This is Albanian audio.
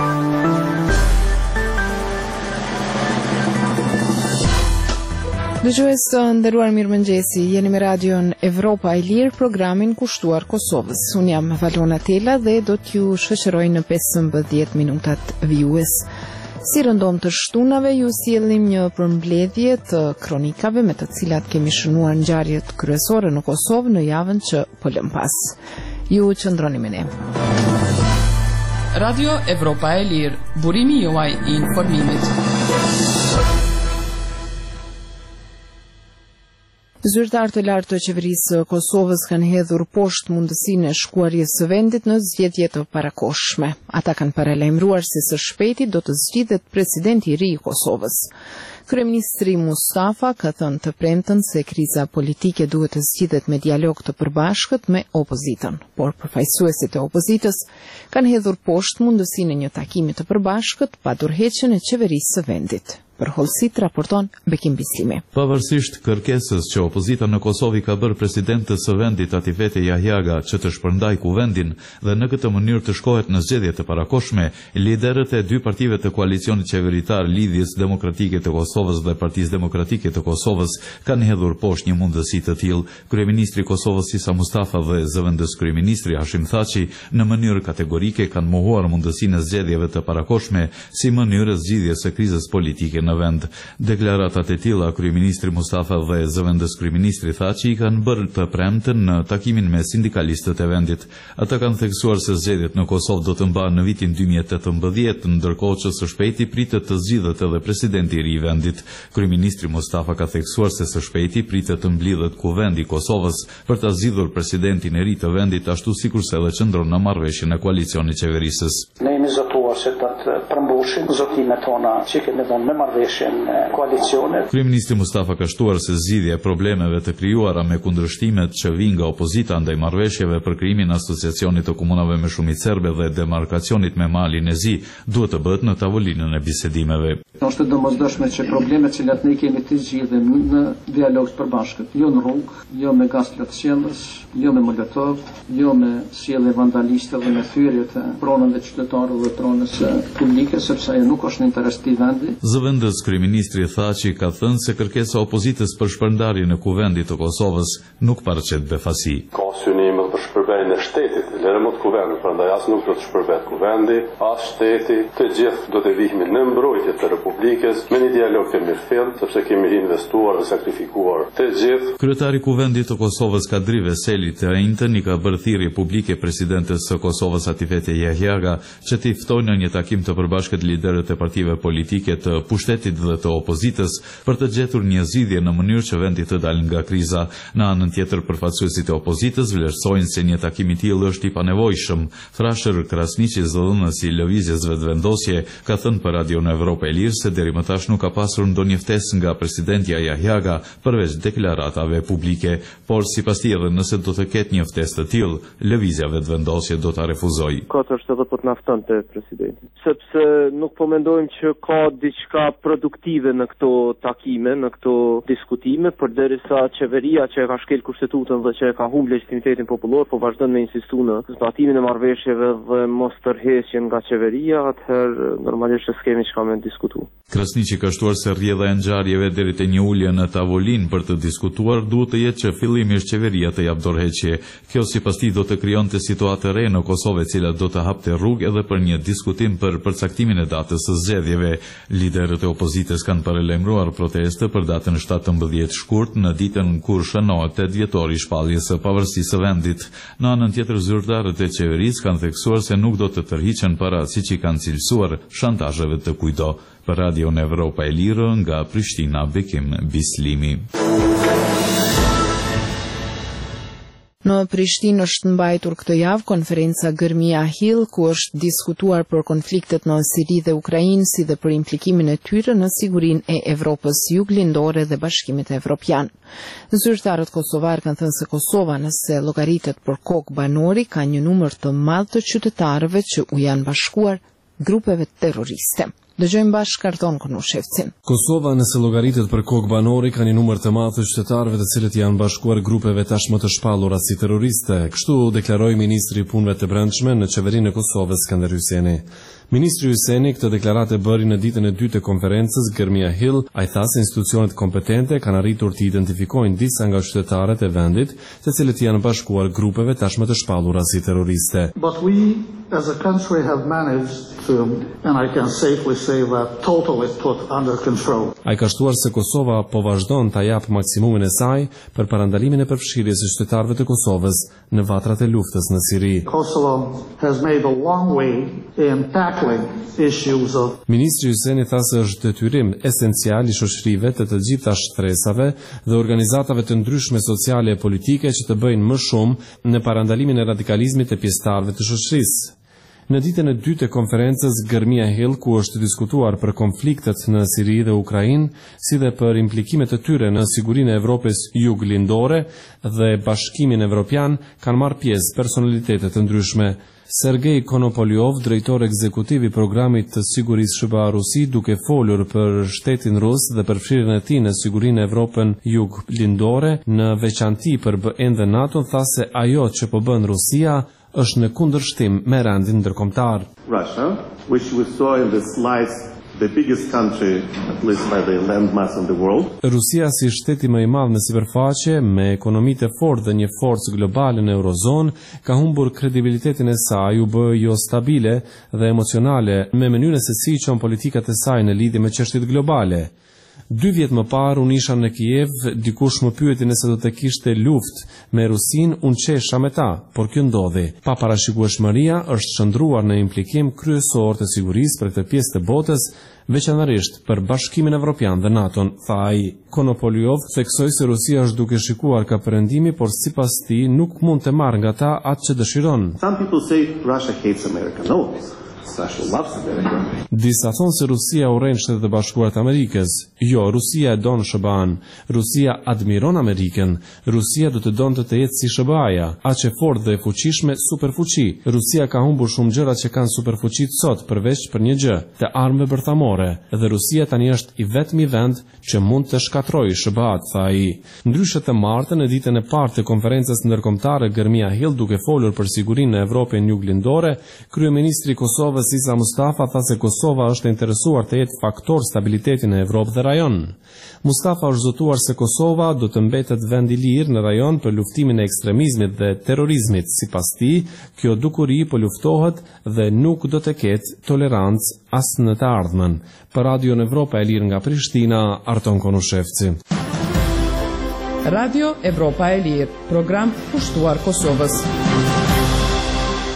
Dëgjues të nderuar, mirëmëngjesi. Jeni me radion Evropa e Lirë, programin kushtuar Kosovës. Unë jam Valona Tela dhe do t'ju shoqëroj në 15 minutat vijues. Si rëndom të shtunave, ju sjellim një përmbledhje të kronikave me të cilat kemi shënuar ngjarjet kryesore në Kosovë në javën që po lëm pas. Ju qëndroni me ne. Radio Evropa e Lirë, burimi juaj i informimit. Zyrtarët e lartë të qeverisë së Kosovës kanë hedhur poshtë mundësinë e shkuarjes së vendit në zgjedhje të parakohshme. Ata kanë paralajmëruar se së shpejti do të zgjidhet presidenti i ri i Kosovës. Kryeministri Mustafa ka thënë të premten se kriza politike duhet të zgjidhet me dialog të përbashkët me opozitën, por përfaqësuesit e opozitës kanë hedhur poshtë mundësinë e një takimi të përbashkët pa dorëheqjen e qeverisë së vendit. Për Hollësit raporton Bekim Bislimi. Pavarësisht kërkesës që opozita në Kosovë ka bërë presidentës së vendit Atifete Jahjaga që të shpërndaj kuvendin dhe në këtë mënyrë të shkohet në zgjedhje të parakohshme, liderët e dy partive të koalicionit qeveritar Lidhjes Demokratike të Kosovës dhe Partisë Demokratike të Kosovës kanë hedhur poshtë një mundësi të tillë. Kryeministri i Kosovës Isa Mustafa dhe zëvendës kryeministri Hashim Thaçi në mënyrë kategorike kanë mohuar mundësinë e zgjedhjeve të parakohshme si mënyrë zgjidhjes së krizës politike në vend. Deklaratat e tilla kryeministri Mustafa dhe zëvendës kryeministri Thaçi kanë bërë të premten në takimin me sindikalistët e vendit. Ata kanë theksuar se zgjedhjet në Kosovë do të mbahen në vitin 2018, ndërkohë që së shpejti pritet të zgjidhet edhe presidenti i ri i vendit. Kryeministri Mustafa ka theksuar se së shpejti pritet të mblidhet kuvendi i Kosovës për ta zgjidhur presidentin e ri të vendit, ashtu sikurse edhe qëndron në marrëveshjen e koalicionit qeverisës. Ne jemi zotuar se të përmbushim zotimet tona që kemi dhënë në marrëveshjen e koalicionit. Kryeministri Mustafa ka shtuar se zgjidhja e problemeve të krijuara me kundërshtimet që vijnë nga opozita ndaj marrëveshjeve për krijimin e asociacionit të komunave me shumicë serbe dhe demarkacionit me malin e zi duhet të bëhet në tavolinën e bisedimeve. Është domosdoshme që problemet që ne kemi të zgjidhim në dialog të përbashkët, jo në rrugë, jo me gaz plotësjellës, jo me molotov, jo me sjellje vandaliste dhe me thyrje të pronave të qytetarëve dhe pronës publike, sepse ajo nuk është në interes të vendit. Zëvendës kryeministri Thaçi ka thënë se kërkesa e opozitës për shpërndarjen e kuvendit të Kosovës nuk paraqet befasi. Ka synime për shpërbejnë e shtetit, lërëmot kuvendit, prandaj as nuk do të shpërbet kuvendi, as shteti, të gjithë do të vihemi në mbrojtje të Republikës me një dialog të mirëfillt, sepse kemi investuar dhe sakrifikuar të gjithë. Kryetari i kuvendit të Kosovës Kadri Veseli të njëjtën i ka bërë thirrje publike presidentes së Kosovës Atifete Jahjaga që t'i ftojnë në një takim të përbashkët liderët e partive politike të pushtetit dhe të opozitës për të gjetur një zgjidhje në mënyrë që vendi të dalë nga kriza. Në anën tjetër, përfaqësuesit e opozitës vlerësojnë se një takim i tillë është i panevojshëm. Thrasher Krasniqi, zëdhënësi i lëvizjes vetëvendosje, ka thënë për Radion Evropa e Lirë se deri më tash nuk ka pasur ndonjë ftesë nga presidentja Jahjaga përveç deklaratave publike, por sipas tij edhe nëse do të ketë një ftesë të tillë, lëvizja vetëvendosje do ta refuzojë. Është edhe po të naftonte presidenti, sepse nuk po mendojmë që ka diçka produktive në këto takime, në këto diskutime, përderisa qeveria që e ka shkel kushtetutën dhe që e ka humbur legitimitetin popullor, po vazhdon me insistu në zbatimin e marrëveshjeve dhe mos tërheqjen nga qeveria, atëherë normalisht s'kemi çka me diskutuar. Krasniqi ka shtuar se rrjedha e ngjarjeve deri te një ulje në tavolinë për të diskutuar duhet të jetë që fillimisht qeveria të jap dorëheqje. Kjo sipas tij do të krijonte situatë re në Kosovë, e cila do të hapte rrugë edhe për një diskutim për përcaktimin e datës së zgjedhjeve. Liderët e opozitës kanë paralajmëruar proteste për datën 17 shkurt, në ditën kur shënohet 8 vjetori i shpalljes së pavarësisë së vendit. Në anën tjetër, zyrtarët e qeverisë kanë theksuar se nuk do të tërhiqen para siç i kanë cilësuar shantazheve të kujdo. Për Radion Evropa e Lirë nga Prishtina, Bekim Bislimi. Në Prishtinë është mbajtur këtë javë konferenca Gërmia Hill, ku është diskutuar për konfliktet në Siri dhe Ukrainë, si dhe për implikimin e tyre në sigurinë e Evropës juglindore dhe Bashkimit Evropian. Zyrtarët kosovar kanë thënë se Kosova, nëse llogaritet për kokë banori, ka një numër të madh të qytetarëve që u janë bashkuar grupeve terroriste. Dëgjojmë bashkë Arton Konushevcin. Kosova, nëse llogaritet për kokë banori, ka një numër të madh të qytetarëve të cilët janë bashkuar grupeve tashmë të shpallura si terroriste. Kështu deklaroi ministri i Punëve të Brendshme në qeverinë e Kosovës, Skënder Hyseni. Ministri Hyseni këtë deklaratë bëri në ditën e dytë të konferencës Gërmia Hill. Ai tha se institucionet kompetente kanë arritur të identifikojnë disa nga qytetarët e vendit, të cilët janë bashkuar grupeve tashmë të shpallura si terroriste. But we as a country have managed to, and I can safely say that, totally put under control. Ai ka shtuar se Kosova po vazhdon ta jap maksimumin e saj për parandalimin e përfshirjes së qytetarëve të Kosovës në vatrat e luftës në Siri. Kosovo has made a long way in tackling issues of. Ministri Hyseni tha se është detyrim esencial i shoqërive të gjitha shtresave dhe organizatave të ndryshme sociale e politike që të bëjnë më shumë në parandalimin e radikalizmit të pjesëtarëve të shoqërisë. Në ditën e dytë të konferencës Gërmia Hill, ku është diskutuar për konfliktet në Siri dhe Ukrainë, si dhe për implikimet e tyre në sigurinë e Evropës juglindore dhe Bashkimin Evropian, kanë marrë pjesë personalitete të ndryshme. Sergej Konopolyov, drejtor ekzekutiv i programit të sigurisë SBA-Rusi, duke folur për shtetin rus dhe përfshirjen e tij në sigurinë e Evropën juglindore, në veçanti për BE dhe NATO, tha se ajo që po bën Rusia është në kundërshtim me rendin ndërkombëtar. Russia, which we saw in the slides, the biggest country, at least by the landmass in the world. Rusia si shteti më i madh në sipërfaqe, me ekonomitë e fortë dhe një forcë globale në Eurozonë, ka humbur kredibilitetin e saj, u bë jo stabile dhe emocionale me mënyrën se si çon politikat e saj në lidhje me çështjet globale. 2 vjet më parë unë isha në Kiev, dikush më pyeti nëse do të kishte luftë me Rusin, unë qesha me ta, por kjo ndodhi. Pa parashikueshmëria është qëndruar në implikim kryesor të sigurisë për këtë pjesë të botës, veçanërisht për Bashkimin Evropian dhe NATO-n, tha ai. Konopolyov theksoi se Rusia është duke shikuar ka perëndimi, por sipas tij nuk mund të marrë nga ta atë që dëshiron. Some people say Russia hates America. No. Russia loves America. Disa thonë se Rusia urren Shtetet e Bashkuara të Amerikës. Jo, Rusia e don SBA-n. Rusia admiron Amerikën. Rusia do të donte të jetë si SBA-ja, aq e fortë dhe e fuqishme, superfuqi. Rusia ka humbur shumë gjëra që kanë superfuqitë sot, përveç për një gjë, të armëve bërthamore, dhe Rusia tani është i vetmi vend që mund të shkatërrojë SBA-t, tha ai. Ndryshe të martën, në ditën e parë të konferencës ndërkombëtare Gërmia Hill, duke folur për sigurinë në Evropën juglindore, kryeministri i Kosovës Isa Mustafa tha se Kosova është interesuar të jetë faktor stabiliteti në Evropë dhe rajon. Mustafa është zotuar se Kosova do të mbetet vend i lirë në rajon për luftimin e ekstremizmit dhe terrorizmit. Sipas tij, kjo dukuri po luftohet dhe nuk do të ketë tolerancë as në të ardhmen. Për Radio Evropa e Lirë nga Prishtina, Arton Konushevci. Radio Evropa e Lirë, program pushtuar Kosovës.